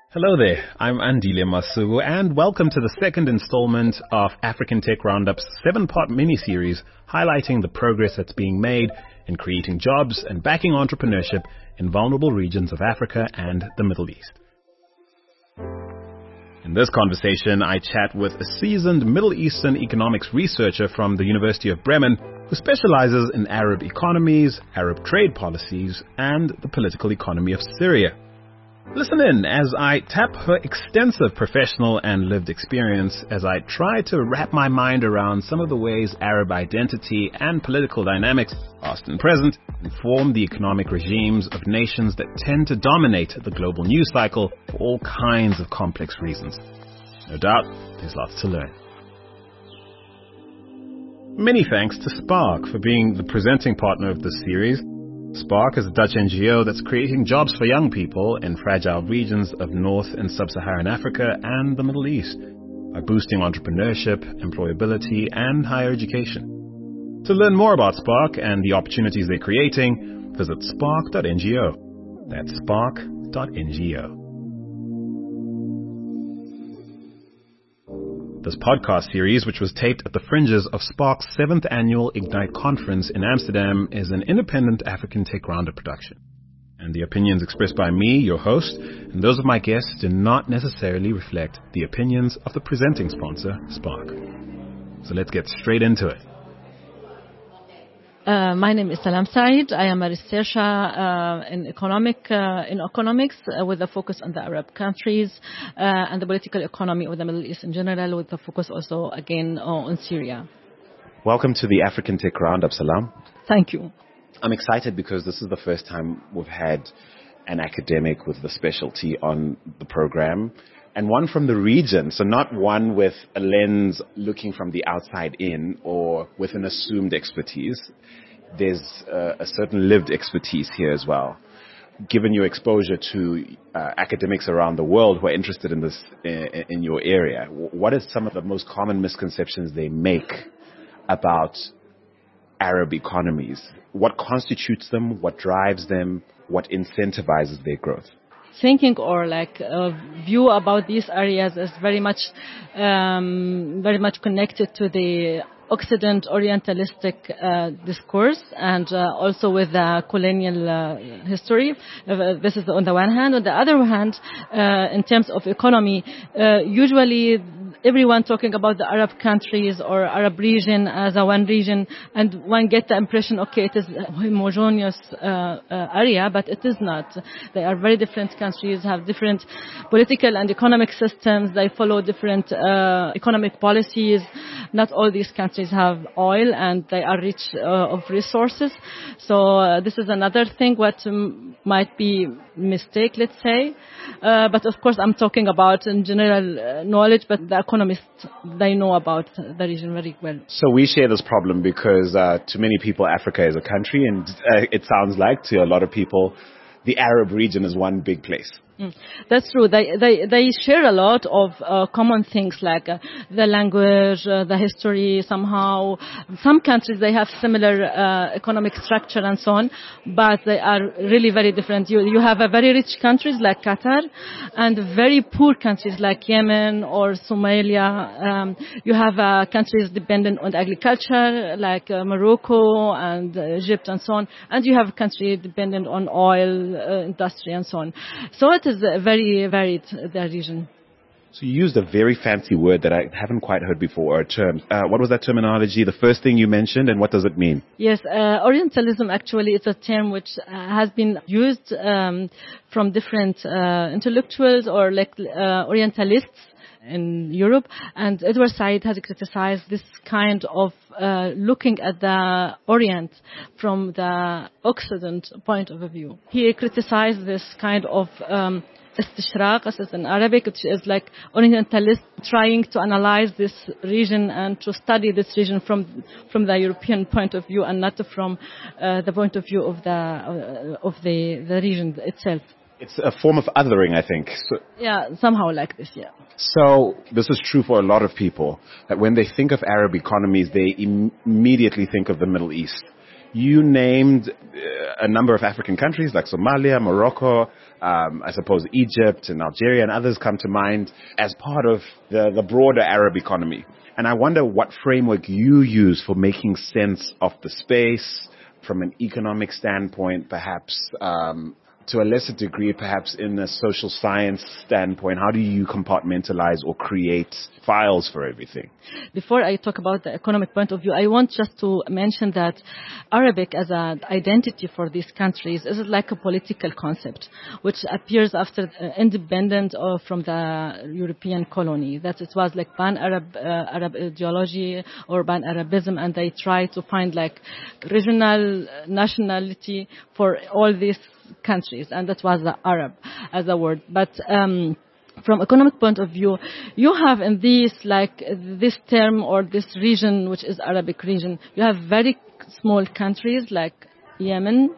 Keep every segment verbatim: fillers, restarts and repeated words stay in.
Hello there, I'm Andile Masuku, and welcome to the second installment of African Tech Roundup's seven-part mini-series highlighting the progress that's being made in creating jobs and backing entrepreneurship in vulnerable regions of Africa and the Middle East. In this conversation, I chat with a seasoned Middle Eastern economics researcher from the University of Bremen who specializes in Arab economies, Arab trade policies, and the political economy of Syria. Listen in as I tap her extensive professional and lived experience as I try to wrap my mind around some of the ways Arab identity and political dynamics, past and present, inform the economic regimes of nations that tend to dominate the global news cycle for all kinds of complex reasons. No doubt, there's lots to learn. Many thanks to Spark for being the presenting partner of this series. Spark is a Dutch N G O that's creating jobs for young people in fragile regions of North and Sub-Saharan Africa and the Middle East by boosting entrepreneurship, employability, and higher education. To learn more about Spark and the opportunities they're creating, visit spark dot N G O. That's spark dot N G O. This podcast series, which was taped at the fringes of Spark's seventh annual Ignite conference in Amsterdam, is an independent African Tech Roundup production. And the opinions expressed by me, your host, and those of my guests do not necessarily reflect the opinions of the presenting sponsor, Spark. So let's get straight into it. Uh, my name is Salam Said. I am a researcher uh, in economic uh, in economics uh, with a focus on the Arab countries uh, and the political economy of the Middle East in general, with a focus also again on Syria. Welcome to the African Tech Roundup, Salam. Thank you. I'm excited because this is the first time we've had an academic with the specialty on the program, and one from the region, so not one with a lens looking from the outside in or with an assumed expertise. There's uh, a certain lived expertise here as well. Given your exposure to uh, academics around the world who are interested in this in, in your area, what are some of the most common misconceptions they make about Arab economies? What constitutes them? What drives them? What incentivizes their growth? Thinking or like uh, view about these areas is very much, um, very much connected to the Occident Orientalistic uh, discourse and uh, also with the colonial uh, history. Uh, this is on the one hand. On the other hand, uh, in terms of economy, uh, usually everyone talking about the Arab countries or Arab region as a one region, and one get the impression, okay, it is a homogeneous uh, uh, area, but it is not. They are very different countries, have different political and economic systems. They follow different uh, economic policies. Not all these countries have oil, and they are rich uh, of resources. So uh, this is another thing what um, might be mistake, let's say. Uh, but of course, I'm talking about in general uh, knowledge, but the economists, they know about the region very well. So we share this problem because uh, to many people, Africa is a country, and uh, it sounds like to a lot of people, the Arab region is one big place. Mm. That's true. They they they share a lot of uh, common things like uh, the language, uh, the history. Somehow, some countries they have similar uh, economic structure and so on, but they are really very different. You you have a very rich countries like Qatar, and very poor countries like Yemen or Somalia. Um, you have uh, countries dependent on agriculture like uh, Morocco and uh, Egypt and so on, and you have countries dependent on oil uh, industry and so on. So it is very varied, the region. So you used a very fancy word that I haven't quite heard before, or a term. Uh, what was that terminology? The first thing you mentioned, and what does it mean? Yes, uh, Orientalism actually is a term which uh, has been used um, from different uh, intellectuals or like uh, Orientalists in Europe, and Edward Said has criticized this kind of uh, looking at the Orient from the Occident point of view. He criticized this kind of um, istishraq, as is in Arabic, which is like Orientalists trying to analyze this region and to study this region from from the European point of view and not from uh, the point of view of the uh, of the the region itself. It's a form of othering, I think. So, yeah, somehow like this, yeah. So this is true for a lot of people, that when they think of Arab economies, they im- immediately think of the Middle East. You named uh, a number of African countries like Somalia, Morocco, um, I suppose Egypt and Algeria and others come to mind as part of the, the broader Arab economy. And I wonder what framework you use for making sense of the space from an economic standpoint, perhaps um, to a lesser degree, perhaps in a social science standpoint. How do you compartmentalize or create files for everything? Before I talk about the economic point of view, I want just to mention that Arabic as an identity for these countries is like a political concept, which appears after uh, independent uh, from the European colony. That it was like pan-Arab uh, Arab ideology or pan-Arabism, and they try to find like regional nationality for all these countries, and that was the Arab as a word. But um, from economic point of view, you have in this like this term or this region, which is Arabic region, you have very small countries like Yemen,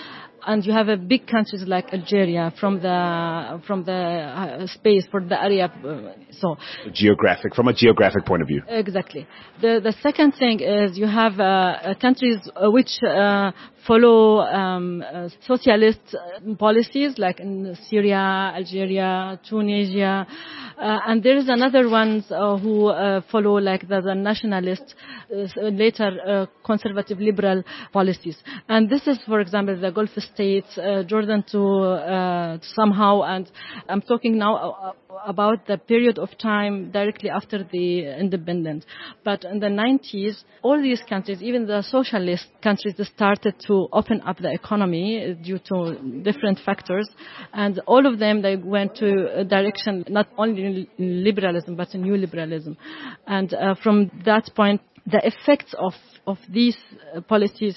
and you have a big countries like Algeria from the from the uh, space for the area. Uh, so geographic, from a geographic point of view. Exactly. The the second thing is you have uh, countries uh, which uh, follow um, uh, socialist uh, policies like in Syria, Algeria, Tunisia, uh, and there is another ones uh, who uh, follow like the, the nationalist, uh, later uh, conservative liberal policies. And this is, for example, the Gulf states, uh, Jordan to uh, somehow, and I'm talking now about the period of time directly after the independence. But in the nineties, all these countries, even the socialist countries, started to open up the economy due to different factors, and all of them, they went to a direction not only in liberalism but in new liberalism. And uh, from that point, the effects of of these uh, policies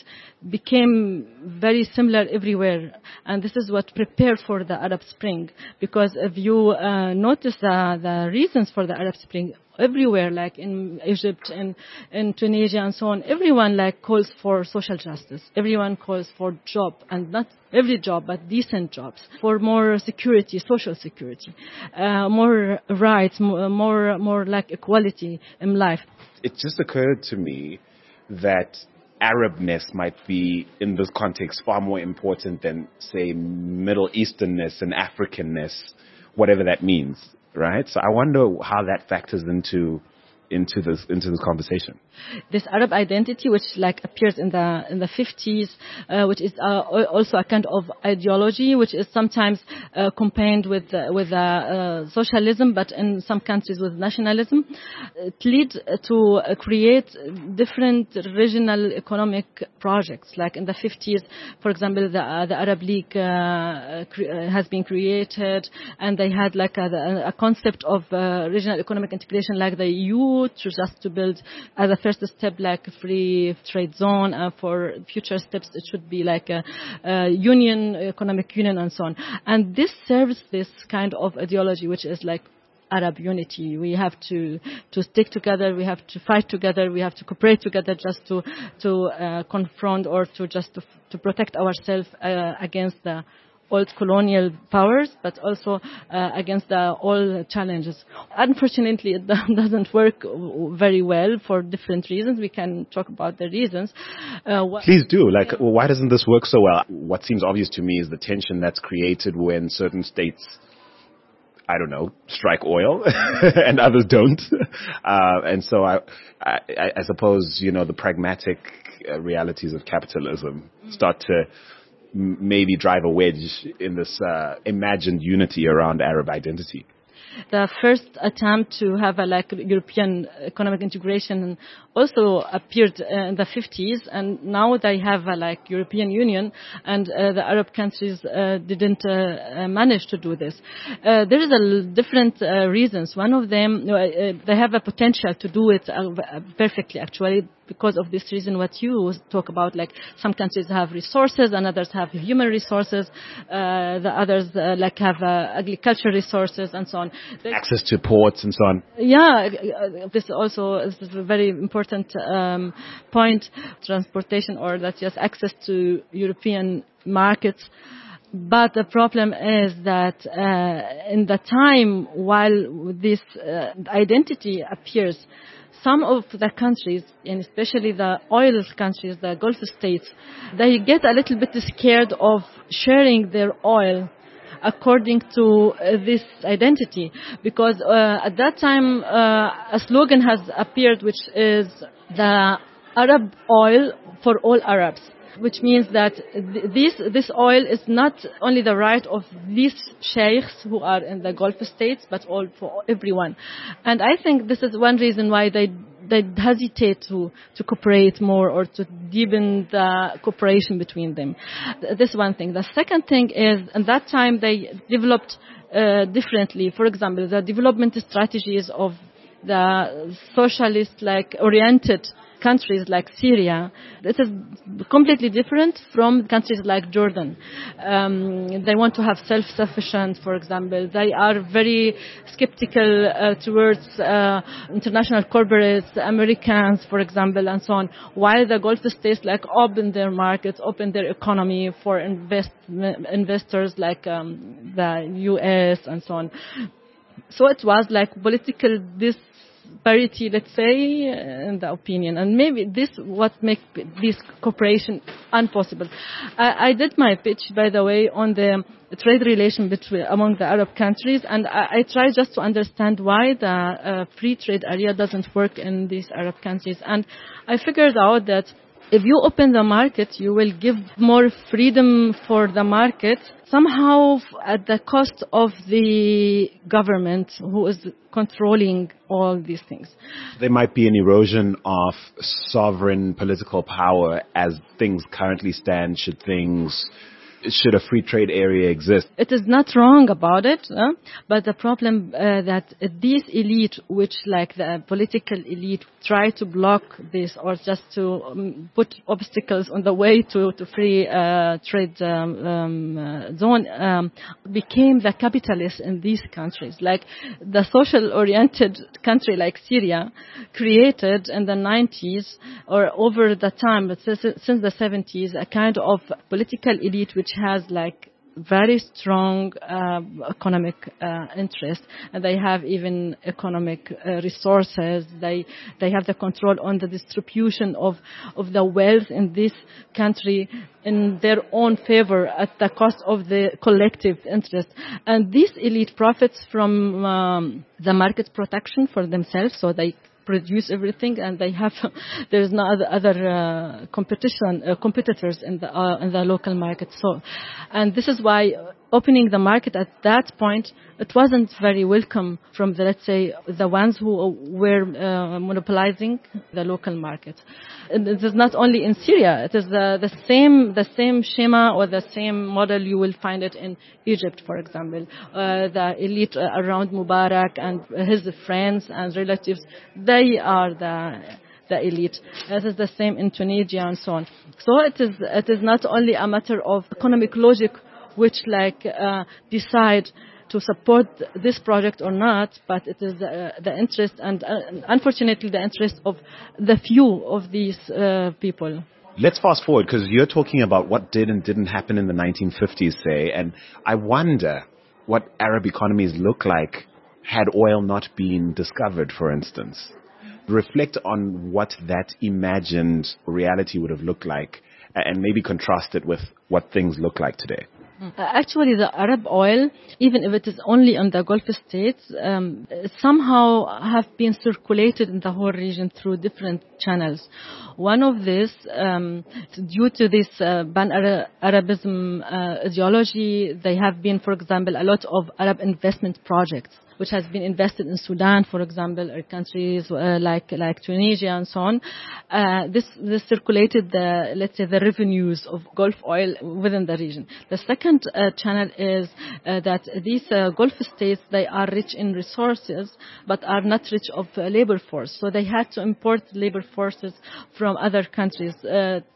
became very similar everywhere, and this is what prepared for the Arab Spring. Because if you uh, notice the, the reasons for the Arab Spring, everywhere, like in Egypt and in Tunisia and so on, everyone like calls for social justice. Everyone calls for job, and not every job, but decent jobs, for more security, social security, uh, more rights, more, more, more like equality in life. It just occurred to me that Arabness might be, in this context, far more important than, say, Middle Easternness and Africanness, whatever that means, right? So I wonder how that factors into into this into this conversation. This Arab identity, which like appears in the in the fifties, uh, which is uh, also a kind of ideology, which is sometimes uh, combined with uh, with uh, uh, socialism, but in some countries with nationalism. It leads to uh, create different regional economic projects. Like in the fifties, for example, the uh, the Arab League uh, cre- has been created, and they had like a, a concept of uh, regional economic integration, like the E U, to just to build as a first step like a free trade zone, and for future steps it should be like a, a union, economic union, and so on. And this serves this kind of ideology, which is like Arab unity. We have to to stick together. We have to fight together. We have to cooperate together, just to to uh, confront or to just to, to protect ourselves uh, against the old colonial powers, but also uh, against the all challenges. Unfortunately, it doesn't work very well for different reasons. We can talk about the reasons. Uh, wh- Please do. Like, well, why doesn't this work so well? What seems obvious to me is the tension that's created when certain states, I don't know, strike oil and others don't. Uh, and so I, I, I suppose, you know, the pragmatic uh, realities of capitalism start to maybe drive a wedge in this uh, imagined unity around Arab identity. The first attempt to have a like European economic integration also appeared uh, in the fifties, and now they have a like European Union, and uh, the Arab countries uh, didn't uh, uh, manage to do this. Uh, there is a l- different uh, reasons. One of them, uh, they have a potential to do it uh, perfectly, actually, because of this reason what you talk about, like some countries have resources and others have human resources, uh, the others uh, like have uh, agricultural resources and so on. Access to ports and so on. Yeah, this also is a very important um, point, transportation, or that's just access to European markets. But the problem is that uh, in the time while this uh, identity appears, some of the countries, and especially the oil countries, the Gulf states, they get a little bit scared of sharing their oil according to uh, this identity, because uh, at that time uh, a slogan has appeared which is the Arab oil for all Arabs, which means that th- this this oil is not only the right of these sheikhs who are in the Gulf states, but all for everyone. And I think this is one reason why they they hesitate to, to cooperate more or to deepen the cooperation between them. This one thing. The second thing is, at that time they developed uh, differently. For example, the development strategies of the socialist-like oriented countries like Syria, this is completely different from countries like Jordan. Um, they want to have self-sufficient, for example. They are very skeptical uh, towards uh, international corporates, Americans, for example, and so on. While the Gulf states like open their markets, open their economy for invest, investors like um, the U S and so on. So it was like political this. Parity, let's say, in the opinion, and maybe this what makes this cooperation impossible. I, I did my pitch, by the way, on the trade relation between among the Arab countries, and I, I try just to understand why the uh, free trade area doesn't work in these Arab countries, and I figured out that if you open the market, you will give more freedom for the market, somehow at the cost of the government who is controlling all these things. There might be an erosion of sovereign political power as things currently stand, should things should a free trade area exist. It is not wrong about it, uh, but the problem uh, that this elite, which like the political elite, try to block this or just to um, put obstacles on the way to, to free uh, trade um, um, uh, zone, um, became the capitalists in these countries. Like the social-oriented country like Syria created in the nineties or over the time, but since, since the seventies, a kind of political elite which has like very strong uh, economic uh, interest, and they have even economic uh, resources. They they have the control on the distribution of of the wealth in this country in their own favor at the cost of the collective interest. And this elite profits from um, the market protection for themselves, so they produce everything, and they have there's no other, other uh, competition uh, competitors in the uh, in the local market. So, and this is why opening the market at that point, it wasn't very welcome from the, let's say, the ones who were uh, monopolizing the local market. And it is not only in Syria. It is the, the same the same schema or the same model. You will find it in Egypt, for example. Uh, the elite around Mubarak and his friends and relatives, they are the the elite. It is the same in Tunisia and so on. So it is it is not only a matter of economic logic which like uh, decide to support this project or not, but it is uh, the interest and uh, unfortunately the interest of the few of these uh, people. Let's fast forward, because you're talking about what did and didn't happen in the nineteen fifties, say, and I wonder what Arab economies look like had oil not been discovered, for instance. Reflect on what that imagined reality would have looked like and maybe contrast it with what things look like today. Uh, actually, the Arab oil, even if it is only in the Gulf states, um, somehow have been circulated in the whole region through different channels. One of this, um, due to this uh, pan-Arabism uh, ideology, they have been, for example, a lot of Arab investment projects, which has been invested in Sudan, for example, or countries uh, like like Tunisia and so on. Uh, this this circulated the, let's say, the revenues of Gulf oil within the region. The second uh, channel is uh, that these uh, Gulf states, they are rich in resources, but are not rich of uh, labor force. So they had to import labor forces from other countries. Uh,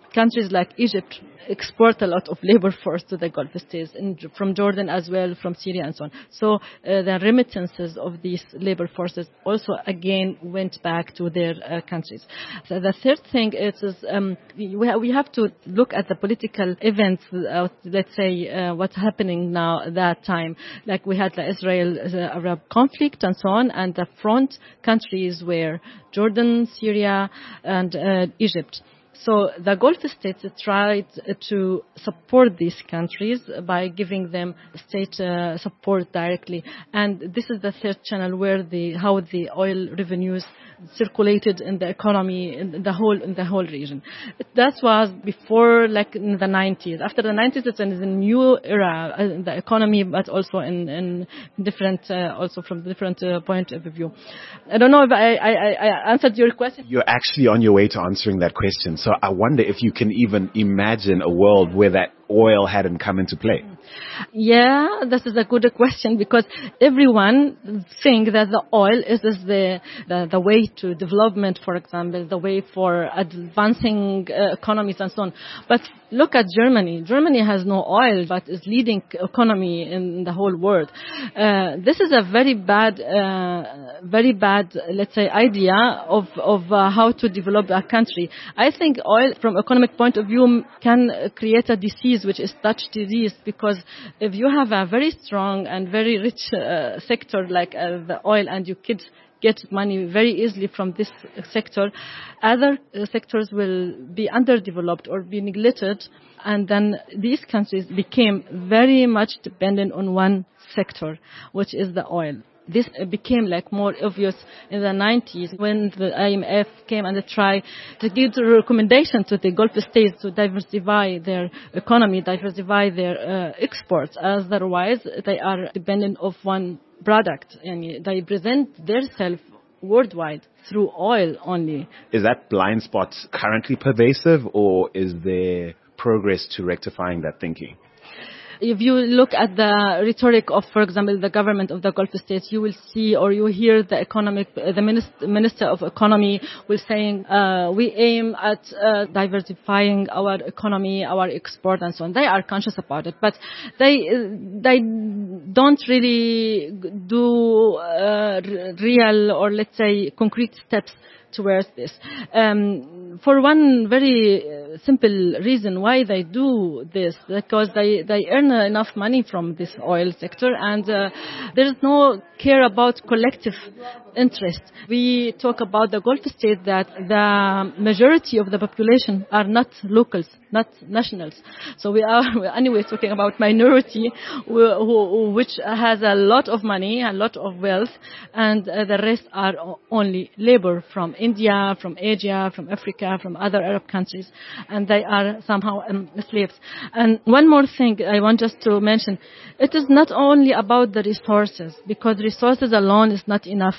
countries like Egypt export a lot of labor force to the Gulf states, and from Jordan as well, from Syria and so on. So uh, the remittances of these labor forces also again went back to their uh, countries. So the third thing is, is um, we, ha- we have to look at the political events, uh, let's say uh, what's happening now at that time. Like we had the Israel-Arab conflict and so on, and the front countries were Jordan, Syria, and uh, Egypt. So the Gulf states tried to support these countries by giving them state uh, support directly. And this is the third channel where the how the oil revenues circulated in the economy in the whole in the whole region. That was before, like in the nineties. After the nineties, it's a new era in the economy, but also in, in different, uh, also from different uh, point of view. I don't know if I, I, I answered your question. You're actually on your way to answering that question. So I wonder if you can even imagine a world where that oil hadn't come into play. Yeah, this is a good question, because everyone thinks that the oil is, is the, the the way to development, for example, the way for advancing uh, economies and so on. But look at Germany. Germany has no oil, but is leading economy in the whole world. Uh, this is a very bad, uh, very bad, let's say, idea of of uh, how to develop a country. I think oil, from economic point of view, can create a disease which is Dutch disease, because if you have a very strong and very rich uh, sector like uh, the oil, and you kids get money very easily from this sector, other uh, sectors will be underdeveloped or be neglected, and then these countries became very much dependent on one sector, which is the oil. This became like more obvious in the nineties when the I M F came and tried to give the recommendation to the Gulf states to diversify their economy, diversify their uh, exports. As otherwise, they are dependent of one product, and they present themselves worldwide through oil only. Is that blind spot currently pervasive, or is there progress to rectifying that thinking? If you look at the rhetoric of, for example, the government of the Gulf states, you will see, or you hear the economic, the minister, minister of economy will saying, uh, we aim at uh, diversifying our economy, our export, and so on. They are conscious about it, but they they don't really do uh, real, or let's say concrete steps towards this. Um, for one very uh, simple reason why they do this, because they, they earn uh, enough money from this oil sector, and uh, there is no care about collective interest. We talk about the Gulf states that the majority of the population are not locals, not nationals. So we are anyway talking about minority who, who, which has a lot of money, a lot of wealth, and uh, the rest are only labor from India, from Asia, from Africa, from other Arab countries, and they are somehow um, slaves. And one more thing I want just to mention, it is not only about the resources, because resources alone is not enough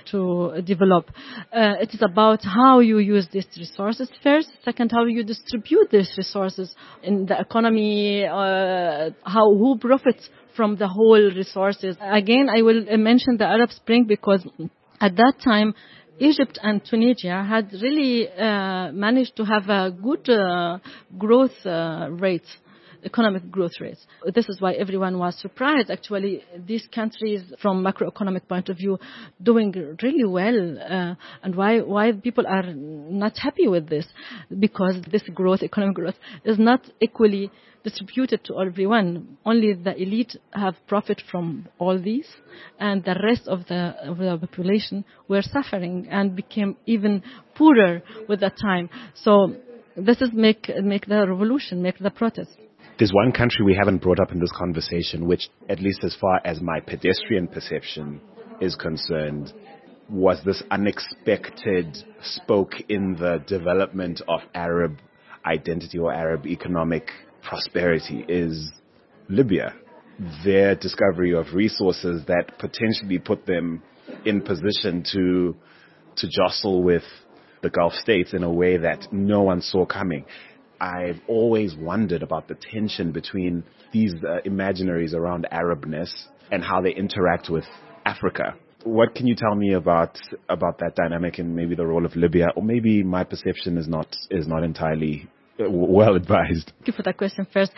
to develop. Uh, it is about how you use these resources first. Second, how you distribute these resources in the economy, uh, how who profits from the whole resources. Again, I will mention the Arab Spring, because at that time, Egypt and Tunisia had really uh, managed to have a good uh, growth uh, rate, economic growth rates. This is why everyone was surprised. Actually, these countries, from macroeconomic point of view, doing really well. Uh, and why why people are not happy with this? Because this growth, economic growth, is not equally distributed to everyone. Only the elite have profit from all these, and the rest of the, of the population were suffering and became even poorer with the time. So this is make make the revolution, make the protest. There's one country we haven't brought up in this conversation, which, at least as far as my pedestrian perception is concerned, was this unexpected spoke in the development of Arab identity or Arab economic prosperity, is Libya. Their discovery of resources that potentially put them in position to to jostle with the Gulf states in a way that no one saw coming. I've always wondered about the tension between these uh, imaginaries around Arabness and how they interact with Africa. What can you tell me about about that dynamic and maybe the role of Libya? Or maybe my perception is not is not entirely Well advised. Thank you for that question first,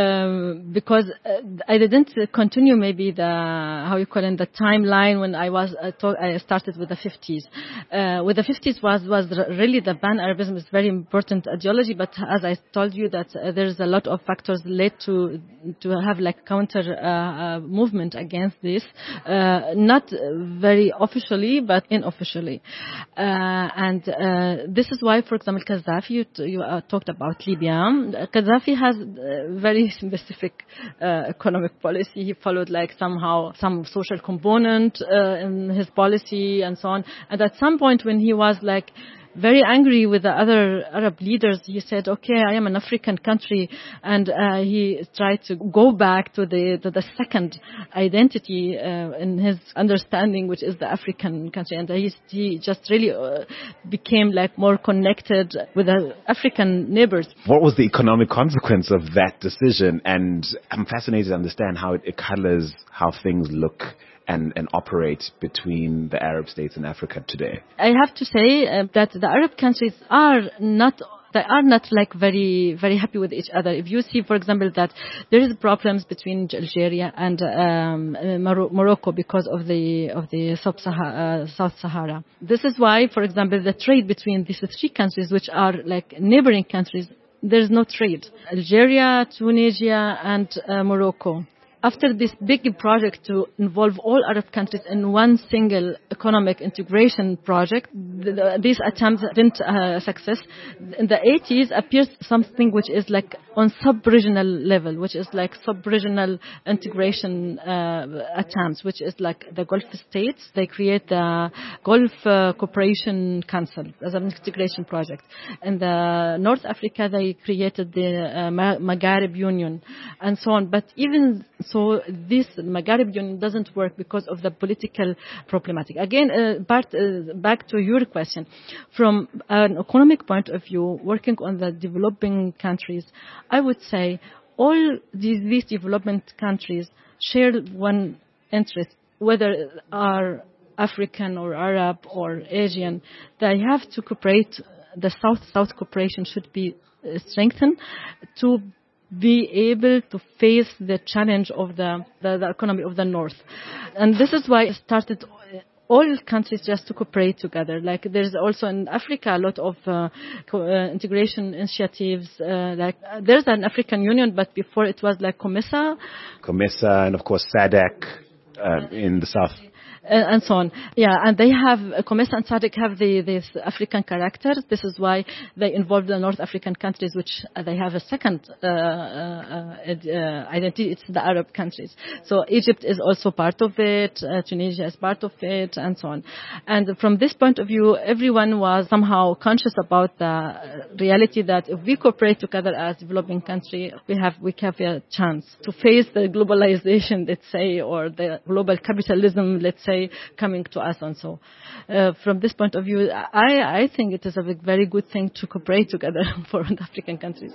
um, because uh, I didn't continue maybe the, how you call it, the timeline when I was, uh, talk, I started with the fifties. Uh, with the fifties was, was really the Pan-Arabism is very important ideology, but as I told you that uh, there's a lot of factors led to, to have like counter uh, uh, movement against this, uh, not very officially, but unofficially. Uh, and uh, this is why, for example, Gaddafi, you, you uh, talked about Libya. Gaddafi has a very specific uh, economic policy. He followed like somehow some social component uh, in his policy and so on. And at some point when he was like very angry with the other Arab leaders, he said, okay, I am an African country, and uh, he tried to go back to the to the second identity uh, in his understanding, which is the African country, and he, he just really uh, became like more connected with the African neighbors. What was the economic consequence of that decision? And I'm fascinated to understand how it, it colors how things look And, and operate between the Arab states and Africa today. I have to say uh, that the Arab countries are not they are not like very very happy with each other. If you see, for example, that there is problems between Algeria and um, Mor- Morocco because of the of the Sub-Sahara, uh, South Sahara. This is why, for example, the trade between these three countries, which are like neighboring countries, there is no trade. Algeria, Tunisia, and uh, Morocco. After this big project to involve all Arab countries in one single economic integration project, the, the, these attempts didn't uh, success. In the eighties appears something which is like on sub-regional level, which is like sub-regional integration uh, attempts, which is like the Gulf states. They create the Gulf uh, Cooperation Council as an integration project. In the North Africa, they created the uh, Maghreb Union and so on. But even so, this Maghreb Union doesn't work because of the political problematic. Again, uh, Bart, uh, back to your question. From an economic point of view, working on the developing countries, I would say all these, these development countries share one interest, whether are African or Arab or Asian. They have to cooperate. The South-South cooperation should be uh, strengthened to be able to face the challenge of the, the, the economy of the North. And this is why I started all countries just to cooperate together. Like there's also in Africa a lot of uh, co- uh, integration initiatives. Uh, like uh, there's an African Union, but before it was like COMESA. COMESA and of course SADC uh, in the South. And so on. Yeah, and they have, COMESA and SADC have the, this African character. This is why they involve the North African countries, which uh, they have a second uh, uh, uh, identity. It's the Arab countries. So Egypt is also part of it, uh, Tunisia is part of it, and so on. And from this point of view, everyone was somehow conscious about the reality that if we cooperate together as developing country, we have, we have a chance to face the globalization, let's say, or the global capitalism, let's say, coming to us. And so uh, from this point of view, I, I think it is a very good thing to cooperate together for the African countries.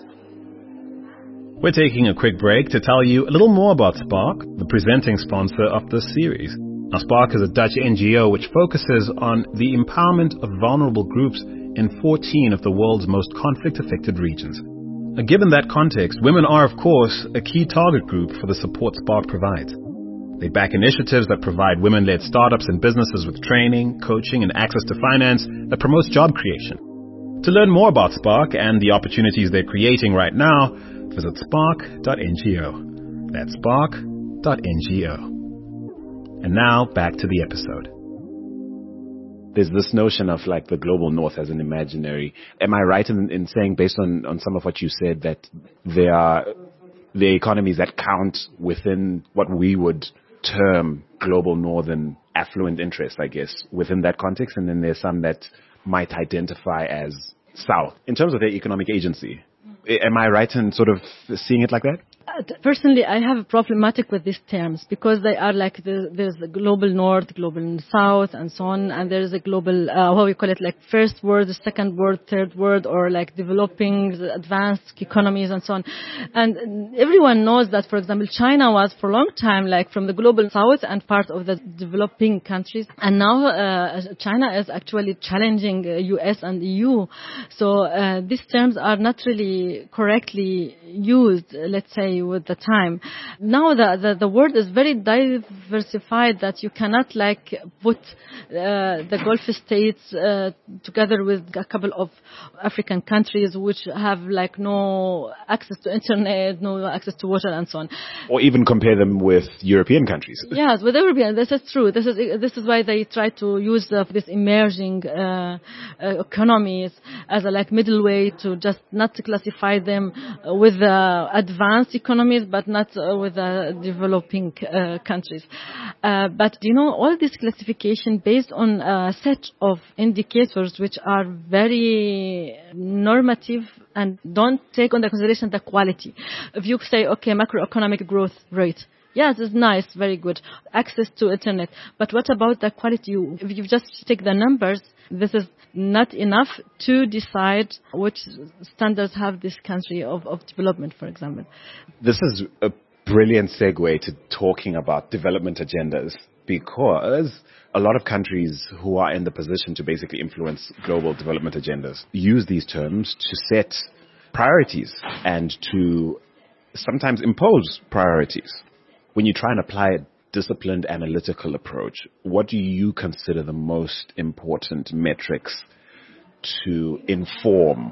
We're taking a quick break to tell you a little more about Spark, the presenting sponsor of this series. Now, Spark is a Dutch N G O which focuses on the empowerment of vulnerable groups in fourteen of the world's most conflict-affected regions. Now, given that context, women are, of course, a key target group for the support Spark provides. They back initiatives that provide women-led startups and businesses with training, coaching, and access to finance that promotes job creation. To learn more about Spark and the opportunities they're creating right now, visit spark dot N G O. That's spark dot N G O. And now, back to the episode. There's this notion of like the global north as an imaginary. Am I right in, in saying, based on, on some of what you said, that there are the economies that count within what we would term global northern affluent interests, I guess, within that context, and then there's some that might identify as South in terms of their economic agency? Am I right in sort of seeing it like that? personally, I have a problematic with these terms because they are like the, there's the global north, global south, and so on, and there's a global, uh, how we call it, like first world, second world, third world, or like developing, advanced economies, and so on. And everyone knows that, for example, China was for a long time like from the global south and part of the developing countries, and now uh, China is actually challenging uh, U S and E U. So uh, these terms are not really correctly used, let's say, with the time. Now the, the, the world is very diversified that you cannot like put uh, the Gulf states uh, together with a couple of African countries which have like no access to internet, no access to water, and so on. Or even compare them with European countries. Yes, with European, this is true. This is this is why they try to use uh, this emerging uh, uh, economies as a like middle way to just not to classify them uh, with uh, advanced economies, but not uh, with uh, developing uh, countries. Uh, but you know, all this classification based on a set of indicators which are very normative and don't take into consideration the quality. If you say, okay, macroeconomic growth rate, yes, it's nice, very good. Access to internet. But what about the quality? You, if you just take the numbers, this is not enough to decide which standards have this country of, of development, for example. This is a brilliant segue to talking about development agendas, because a lot of countries who are in the position to basically influence global development agendas use these terms to set priorities and to sometimes impose priorities. When you try and apply a disciplined analytical approach, what do you consider the most important metrics to inform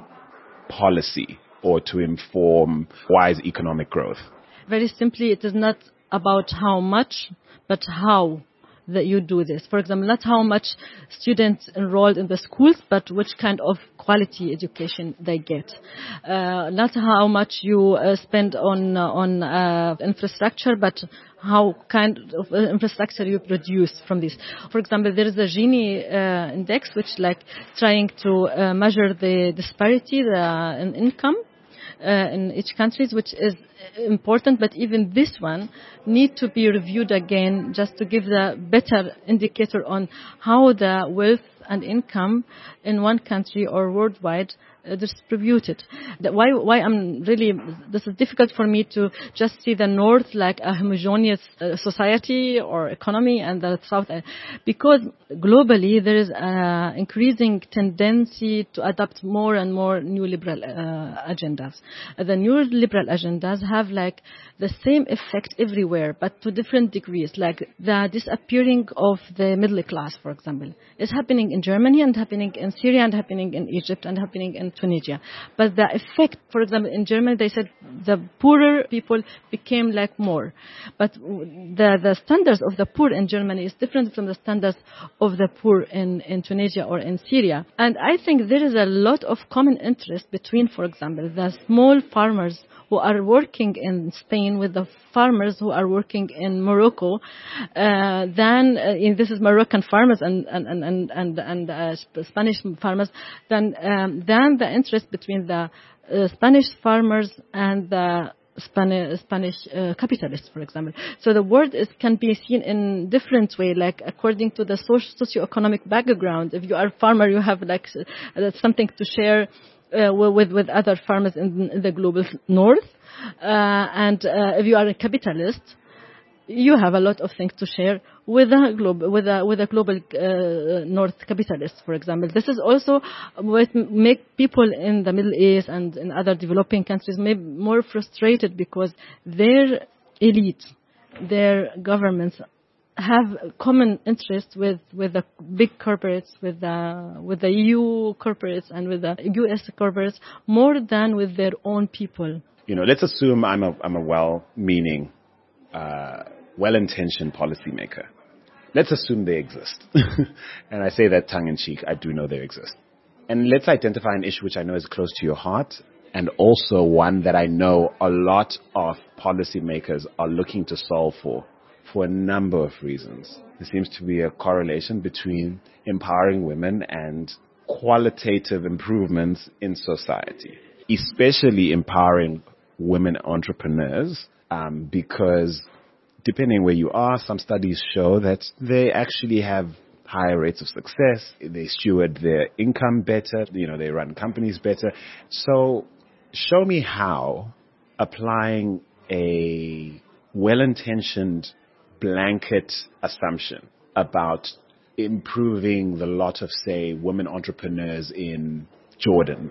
policy or to inform wise economic growth? Very simply, it is not about how much, but how that you do this. For example, not how much students enrolled in the schools, but which kind of quality education they get. Uh, not how much you uh, spend on uh, on uh, infrastructure, but how kind of uh, infrastructure you produce from this. For example, there is a Gini uh, index, which like trying to uh, measure the disparity the, in income uh, in each country, which is important, but even this one need to be reviewed again just to give the better indicator on how the wealth and income in one country or worldwide uh, distributed. That why why I'm really, this is difficult for me to just see the North like a homogeneous uh, society or economy and the South, uh, because globally there is an increasing tendency to adopt more and more neoliberal uh, agendas. Uh, the neoliberal agendas have like the same effect everywhere, but to different degrees. Like the disappearing of the middle class, for example, is happening in Germany and happening in Syria and happening in Egypt and happening in Tunisia. But the effect, for example, in Germany, they said the poorer people became like more. But the, the standards of the poor in Germany is different from the standards of the poor in, in Tunisia or in Syria. And I think there is a lot of common interest between, for example, the small farmers who are working in Spain with the farmers who are working in Morocco, uh, then uh, in, this is Moroccan farmers and and and and, and uh, Spanish farmers. Then um, then the interest between the uh, Spanish farmers and the Spanish, Spanish uh, capitalists, for example. So the word is, can be seen in different way, like according to the socio-economic background. If you are a farmer, you have like uh, something to share Uh, with with other farmers in, in the global north, uh, and uh, if you are a capitalist, you have a lot of things to share with a global with a with a global uh, north capitalists, for example. This is also what make people in the Middle East and in other developing countries maybe more frustrated, because their elite, their governments have common interests with, with the big corporates, with the, with the E U corporates and with the U S corporates, more than with their own people. You know, let's assume I'm a, I'm a well-meaning, uh, well-intentioned policymaker. Let's assume they exist. And I say that tongue-in-cheek. I do know they exist. And let's identify an issue which I know is close to your heart, and also one that I know a lot of policymakers are looking to solve for. For a number of reasons. There seems to be a correlation between empowering women and qualitative improvements in society, especially empowering women entrepreneurs um, because depending where you are, some studies show that they actually have higher rates of success. They steward their income better. You know, they run companies better. So show me how applying a well-intentioned blanket assumption about improving the lot of, say, women entrepreneurs in Jordan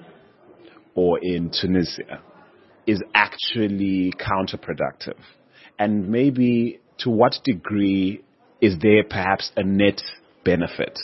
or in Tunisia is actually counterproductive. And maybe to what degree is there perhaps a net benefit,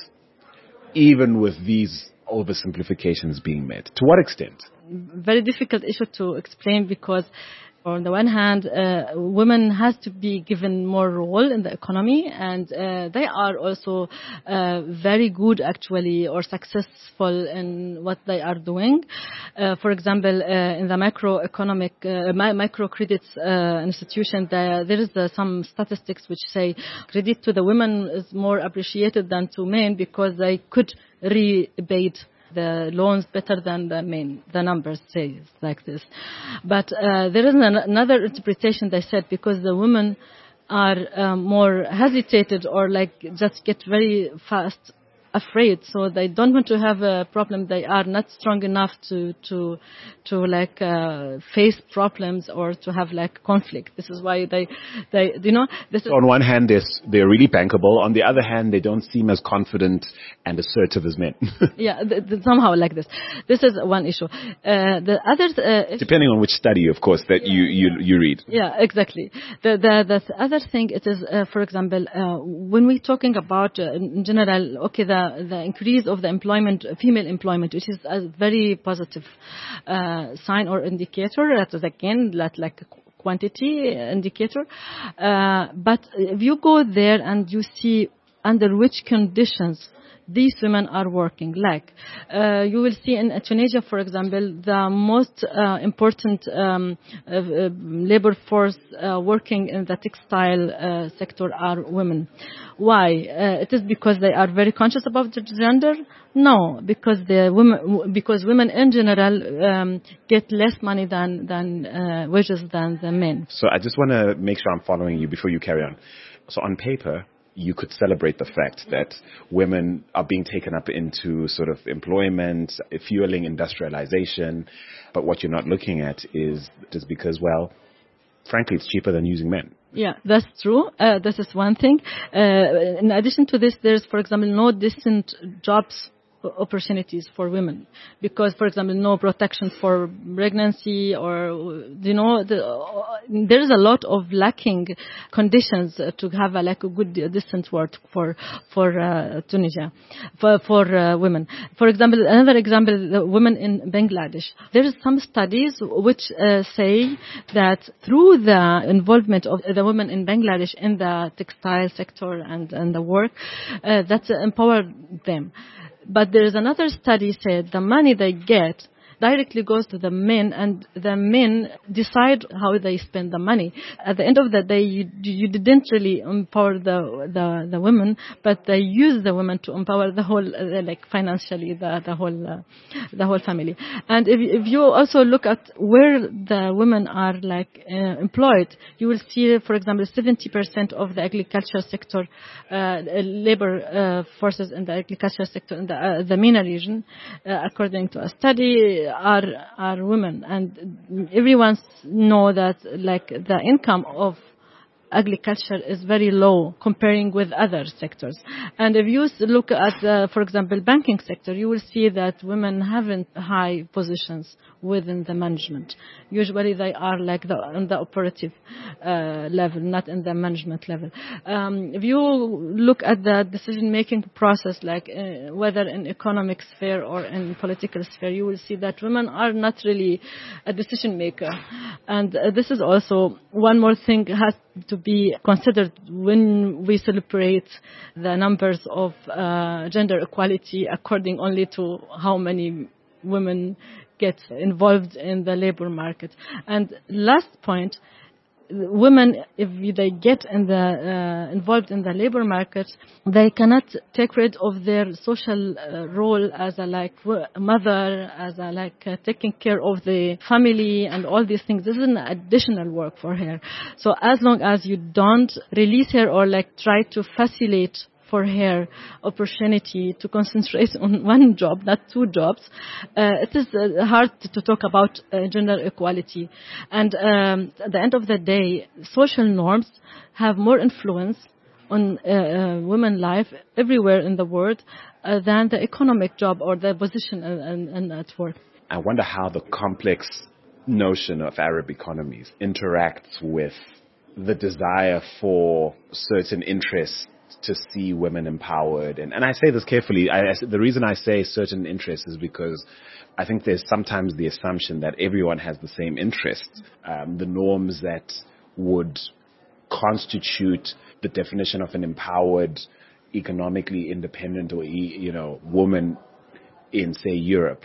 even with these oversimplifications being made? To what extent? Very difficult issue to explain because on the one hand, uh, women has to be given more role in the economy, and uh, they are also uh, very good actually or successful in what they are doing. Uh, for example, uh, in the macroeconomic uh, mi- microcredits uh, institution, there, there is uh, some statistics which say credit to the women is more appreciated than to men because they could rebate the loans better than the men. The numbers say it's like this. But uh, there is an, another interpretation they said because the women are um, more hesitated or like just get very fast afraid, so they don't want to have a problem. They are not strong enough to to to like uh, face problems or to have like conflict. This is why they they you know this is on one hand they're they're really bankable, on the other hand they don't seem as confident and assertive as men. yeah th- th- somehow like this this is one issue. Uh, the other uh, depending on which study of course that yeah. you, you you read. Yeah, exactly. The the the other thing it is uh, for example uh, when we're talking about uh, in general, okay, the the increase of the employment, female employment, which is a very positive uh, sign or indicator. That is again like, like a quantity indicator. Uh, but if you go there and you see under which conditions these women are working, like uh, you will see in Tunisia, for example, the most uh, important um, uh, uh, labor force uh, working in the textile uh, sector are women. Why? Uh, it is because they are very conscious about their gender? No, because the women, because women in general um, get less money than than uh, wages than the men. So I just want to make sure I'm following you before you carry on. So on paper, you could celebrate the fact that women are being taken up into sort of employment, fueling industrialization. But what you're not looking at is just because, well, frankly, it's cheaper than using men. Yeah, that's true. Uh, this is one thing. Uh, in addition to this, there's, for example, no decent jobs opportunities for women because, for example, no protection for pregnancy or, you know, the, uh, there is a lot of lacking conditions uh, to have a, like a good, uh, decent work for for uh, Tunisia, for, for uh, women. For example, another example, the women in Bangladesh. There is some studies which uh, say that through the involvement of the women in Bangladesh in the textile sector and, and the work, uh, that empowered them. But there is another study said the money they get directly goes to the men, and the men decide how they spend the money. At the end of the day, you, you didn't really empower the, the the women, but they use the women to empower the whole, uh, like financially, the the whole uh, the whole family. And if if you also look at where the women are like uh, employed, you will see, for example, seventy percent of the agriculture sector, uh, labor uh, forces in the agriculture sector in the uh, the MENA region, uh, according to a study, are are women, and everyone know that like the income of agriculture is very low comparing with other sectors. And if you look at, uh, for example, banking sector, you will see that women haven't high positions within the management. Usually they are like the, on the operative uh, level, not in the management level. Um, if you look at the decision-making process, like uh, whether in economic sphere or in political sphere, you will see that women are not really a decision maker. And uh, this is also one more thing has to be considered when we celebrate the numbers of uh, gender equality according only to how many women get involved in the labor market. And last point, women, if they get in the, uh, involved in the labor market, they cannot take rid of their social uh, role as a like mother, as a like uh, taking care of the family and all these things. This is an additional work for her. So as long as you don't release her or like try to facilitate for her opportunity to concentrate on one job, not two jobs, uh, it is uh, hard to talk about uh, gender equality. And um, at the end of the day, social norms have more influence on uh, uh, women's life everywhere in the world uh, than the economic job or the position in, in, at work. I wonder how the complex notion of Arab economies interacts with the desire for certain interests to see women empowered. And, and I say this carefully. I, I, the reason I say certain interests is because I think there's sometimes the assumption that everyone has the same interests. Um, the norms that would constitute the definition of an empowered, economically independent or, you know, woman in, say, Europe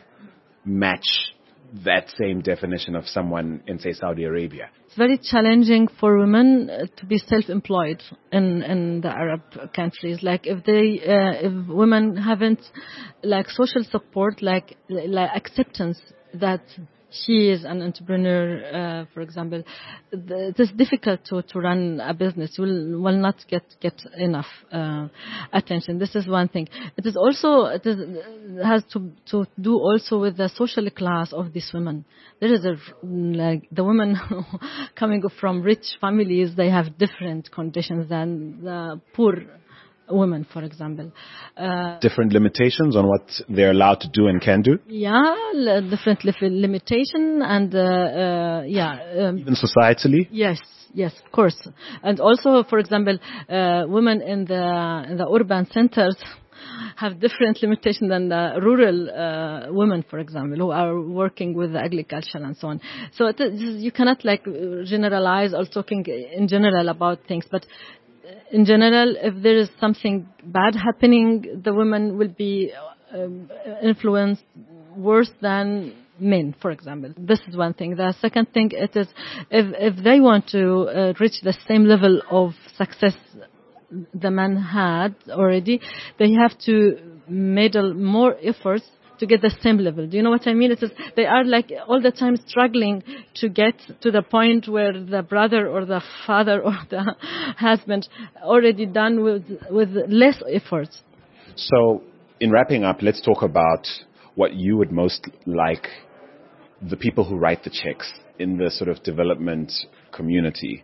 match that same definition of someone in, say, Saudi Arabia. It's very challenging for women uh, to be self-employed in, in the Arab countries. Like if they, uh, if women haven't like social support, like, like acceptance that she is an entrepreneur, uh, for example, it is difficult to, to run a business. You will, will not get, get enough uh, attention. This is one thing. It is also, it is, has to, to do also with the social class of these women. There is a, like, the women coming from rich families, they have different conditions than the poor women, for example. Uh, different limitations on what they're allowed to do and can do? Yeah, different limitation and, uh, uh, yeah. Um, Even societally? Yes, yes, of course. And also, for example, uh, women in the, in the urban centers have different limitations than the rural uh, women, for example, who are working with agriculture and so on. So it is, you cannot like generalize or talking in general about things, but in general, if there is something bad happening, the women will be um, influenced worse than men, for example. This is one thing. The second thing, it is if, if they want to uh, reach the same level of success the men had already, they have to make more efforts to get the same level. Do you know what I mean? It is, they are like all the time struggling to get to the point where the brother or the father or the husband already done with, with less efforts. So in wrapping up, let's talk about what you would most like the people who write the checks in the sort of development community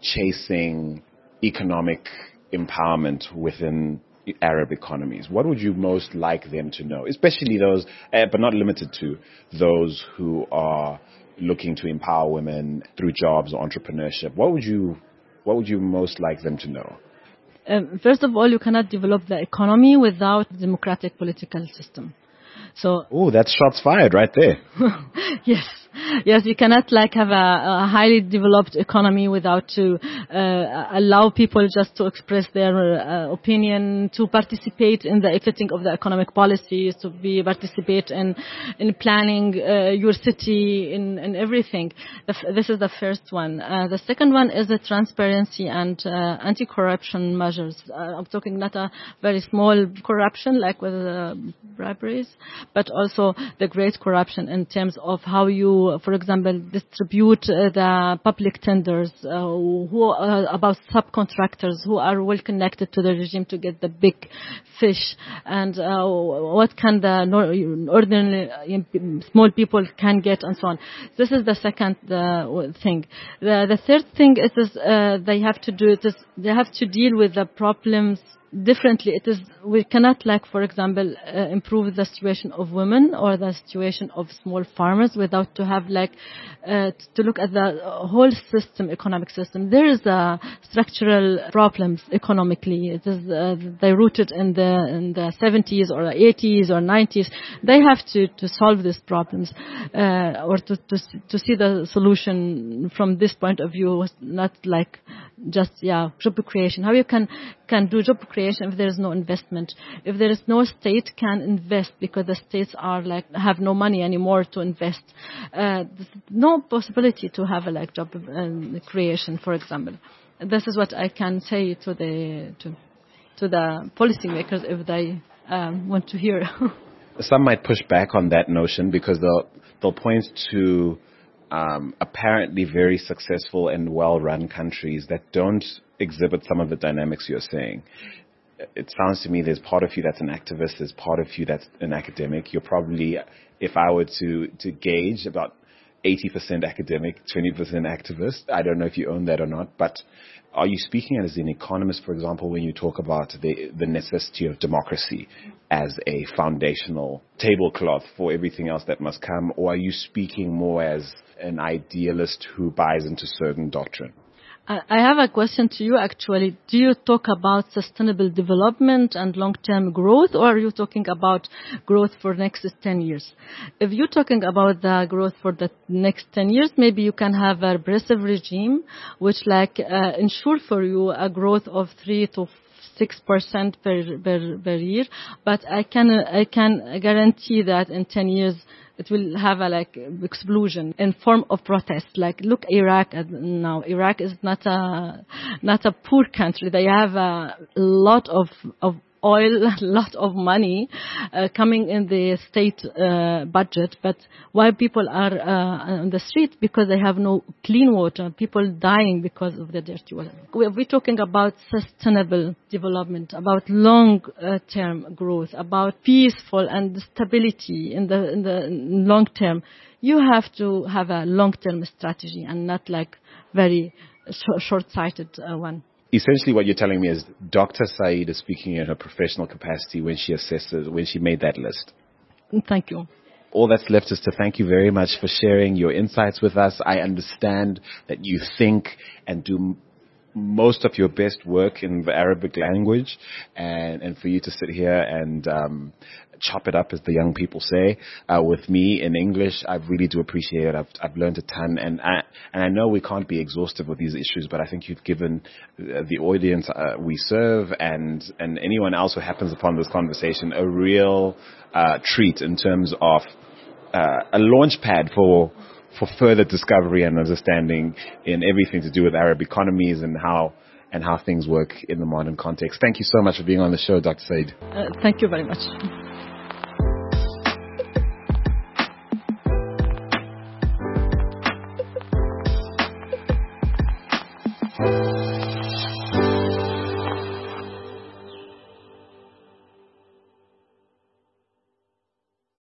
chasing economic empowerment within Arab economies. What would you most like them to know, especially those, uh, but not limited to, those who are looking to empower women through jobs or entrepreneurship? What would you, what would you most like them to know? Um, first of all, you cannot develop the economy without a democratic political system. So, oh, that's shots fired right there. Yes. Yes, you cannot like have a, a highly developed economy without to uh, allow people just to express their uh, opinion, to participate in the setting of the economic policies, to be participate in in planning uh, your city, in, in everything. The f- this is the first one. Uh, the second one is the transparency and uh, anti-corruption measures. Uh, I'm talking not a very small corruption like with uh, briberies, but also the great corruption in terms of how you, for example, distribute uh, the public tenders, uh, who uh, about subcontractors who are well connected to the regime to get the big fish, and uh, what can the ordinary uh, small people can get, and so on. This is the second uh, thing. The, the third thing is, is uh, they have to do it is they have to deal with the problems differently. It is, we cannot, like, for example, uh, improve the situation of women or the situation of small farmers without to have, like, uh, to look at the whole system, economic system. There is a structural problems economically. It is, uh, they rooted in the, in the seventies or eighties or nineties. They have to, to solve these problems, uh, or to, to, to see the solution from this point of view, not like just yeah job creation. How you can can do job creation if there is no investment, if there is no state can invest because the states are like have no money anymore to invest. Uh, there's no possibility to have a like job uh, creation, for example. This is what I can say to the to to the policymakers if they um, want to hear. Some might push back on that notion because they'll they'll point to um, apparently very successful and well-run countries that don't exhibit some of the dynamics you're saying. It sounds to me there's part of you that's an activist, there's part of you that's an academic. You're probably, if I were to, to gauge, about eighty percent academic, twenty percent activist. I don't know if you own that or not, but are you speaking as an economist, for example, when you talk about the, the necessity of democracy as a foundational tablecloth for everything else that must come, or are you speaking more as an idealist who buys into certain doctrine? I have a question to you, actually. Do you talk about sustainable development and long-term growth, or are you talking about growth for next ten years? If you're talking about the growth for the next ten years, maybe you can have a repressive regime which like uh, ensure for you a growth of three to six percent per, per per year. But I can I can guarantee that in ten years it will have a like explosion in form of protest. Like look, Iraq now. Iraq is not a not a poor country. They have a lot of of oil, a lot of money uh, coming in the state uh, budget. But why people are uh, on the street? Because they have no clean water. People dying because of the dirty water. We're talking about sustainable development, about long-term uh, growth, about peaceful and stability in the in the long term. You have to have a long-term strategy and not like very sh- short-sighted uh, one. Essentially what you're telling me is Doctor Saeed is speaking in her professional capacity when she assesses, when she made that list. Thank you. All that's left is to thank you very much for sharing your insights with us. I understand that you think and do most of your best work in the Arabic language, and, and for you to sit here and um, chop it up, as the young people say, uh, with me in English, I really do appreciate it. I've, I've learned a ton, and I, and I know we can't be exhaustive with these issues, but I think you've given uh, the audience uh, we serve and, and anyone else who happens upon this conversation a real uh, treat in terms of uh, a launch pad for for further discovery and understanding in everything to do with Arab economies and how and how things work in the modern context. Thank you so much for being on the show, Doctor Saeed. Uh, thank you very much. Thank you.